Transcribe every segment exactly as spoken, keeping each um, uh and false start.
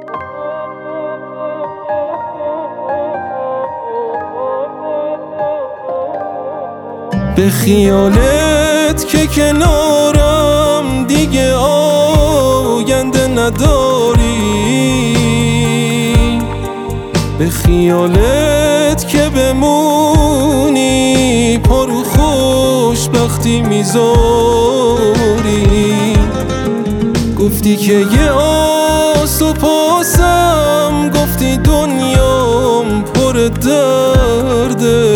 به خیالت که کنارم دیگه آینده نداری، به خیالت که بمونی پارو خوشبختی میذاری. گفتی که یه آس و پاسم، گفتی دنیام پر درده،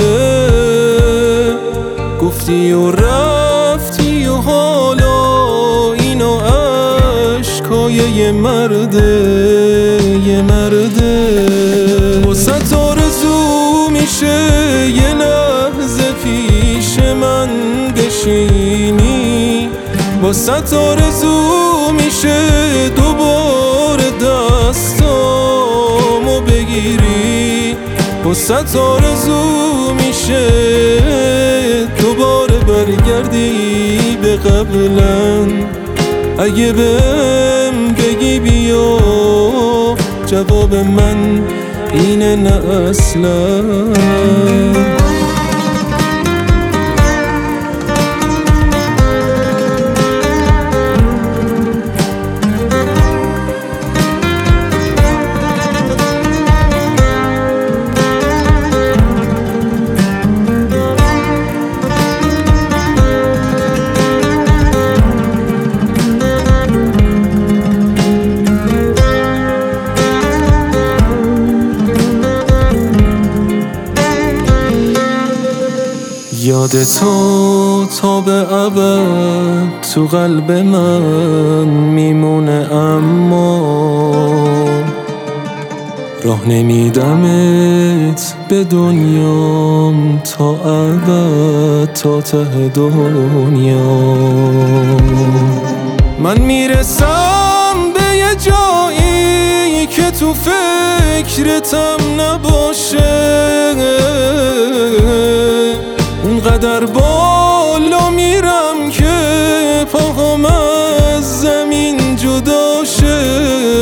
گفتی و رفتی و حالا اینو عشقای یه مرده، یه مرده. واسه آرزو میشه یه لحظه پیش من بشینی، واسه آرزو میشه دوباره دستامو بگیری، واسه آرزو میشه دوباره برگردی به قبلن. اگه بهم بگی بیا، جواب من اینه نه اصلا. یاد تو تا به ابد تو قلب من میمونه، اما راه نمیدمت به دنیام تا ابد، تا ته دنیا. من میرسم به یه جایی که تو فکرتم نباشه، اونقدر بالا میرم که پاهم از زمین جدا شه.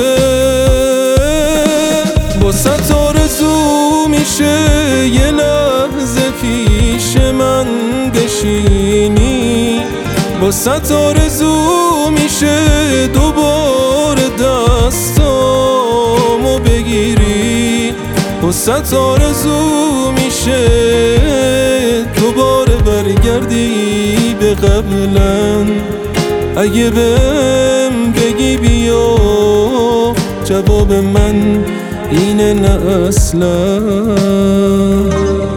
واسه آرزو میشه یه لحظه پیش من بشینی، واسه آرزو میشه دوباره دستامو بگیری، واسه آرزو میشه دوباره برگردی به قبلن. اگه بهم بگی بیا، جواب من اینه نه اصلا.